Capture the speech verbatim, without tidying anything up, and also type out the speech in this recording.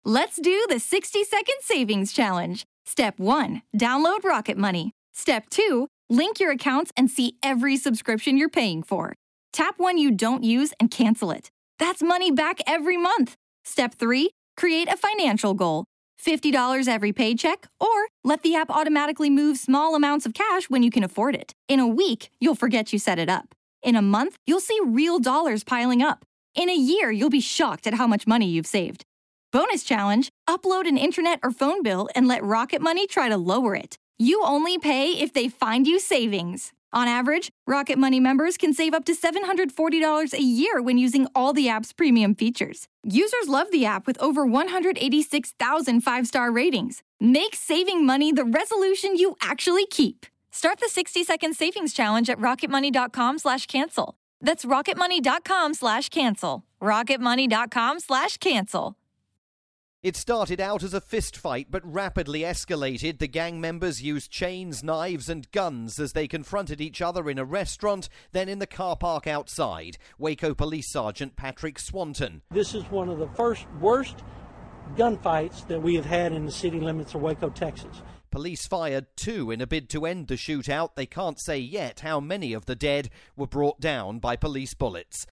Let's do the sixty second savings challenge. Step one, download Rocket Money. Step two, link your accounts and see every subscription you're paying for. Tap one you don't use and cancel it. That's money back every month. Step three, create a financial goal. fifty dollars every paycheck, or let the app automatically move small amounts of cash when you can afford it. In a week, you'll forget you set it up. In a month, you'll see real dollars piling up. In a year, you'll be shocked at how much money you've saved. Bonus challenge, upload an internet or phone bill and let Rocket Money try to lower it. You only pay if they find you savings. On average, Rocket Money members can save up to seven hundred forty dollars a year when using all the app's premium features. Users love the app with over one hundred eighty-six thousand five-star ratings. Make saving money the resolution you actually keep. Start the sixty second savings challenge at rocketmoney.com slash cancel. That's rocketmoney.com slash cancel. rocketmoney.com slash cancel. It started out as a fist fight but rapidly escalated. The gang members used chains, knives and guns as they confronted each other in a restaurant, then in the car park outside. Waco Police Sergeant Patrick Swanton. This is one of the first worst gunfights that we have had in the city limits of Waco, Texas. Police fired two in a bid to end the shootout. They can't say yet how many of the dead were brought down by police bullets.